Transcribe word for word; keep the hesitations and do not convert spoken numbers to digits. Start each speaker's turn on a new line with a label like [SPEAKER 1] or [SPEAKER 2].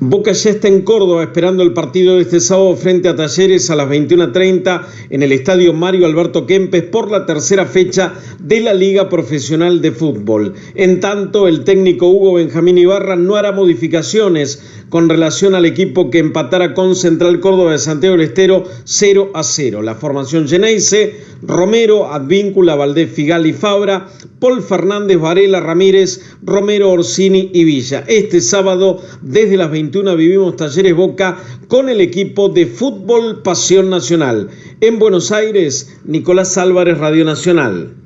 [SPEAKER 1] Boca ya está en Córdoba esperando el partido de este sábado frente a Talleres a las veintiuna treinta en el estadio Mario Alberto Kempes por la tercera fecha de la Liga Profesional de Fútbol. En tanto, el técnico Hugo Benjamín Ibarra no hará modificaciones con relación al equipo que empatara con Central Córdoba de Santiago del Estero cero a cero. La formación Geneise, Romero, Advíncula, Valdés, Figal y Fabra, Paul Fernández, Varela, Ramírez, Romero, Orsini y Villa. Este sábado desde las veintiuna vivimos Talleres Boca con el equipo de Fútbol Pasión Nacional. En Buenos Aires, Nicolás Álvarez, Radio Nacional.